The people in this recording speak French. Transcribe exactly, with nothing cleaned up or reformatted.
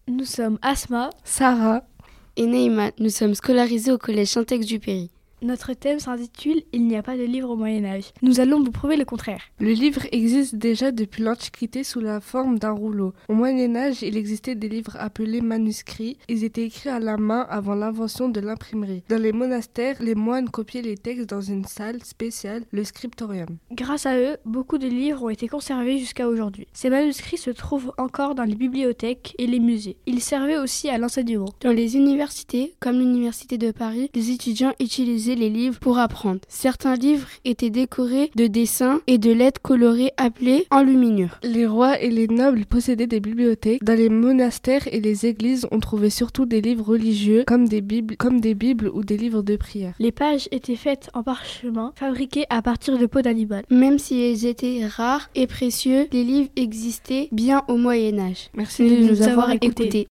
Nous sommes Asma, Sarah et Neïma. Nous sommes scolarisés au collège Saint-Exupéry. Notre thème s'intitule « Il n'y a pas de livre au Moyen-Âge ». Nous allons vous prouver le contraire. Le livre existe déjà depuis l'Antiquité sous la forme d'un rouleau. Au Moyen-Âge, il existait des livres appelés manuscrits. Ils étaient écrits à la main avant l'invention de l'imprimerie. Dans les monastères, les moines copiaient les textes dans une salle spéciale, le scriptorium. Grâce à eux, beaucoup de livres ont été conservés jusqu'à aujourd'hui. Ces manuscrits se trouvent encore dans les bibliothèques et les musées. Ils servaient aussi à l'enseignement. Dans les universités, comme l'Université de Paris, les étudiants utilisaient les livres pour apprendre. Certains livres étaient décorés de dessins et de lettres colorées appelées enluminures. Les rois et les nobles possédaient des bibliothèques. Dans les monastères et les églises, on trouvait surtout des livres religieux comme des bibles, comme des bibles ou des livres de prière. Les pages étaient faites en parchemin, fabriqués à partir de peau d'animal. Même s'ils étaient rares et précieux, les livres existaient bien au Moyen-Âge. Merci de nous avoir écoutés.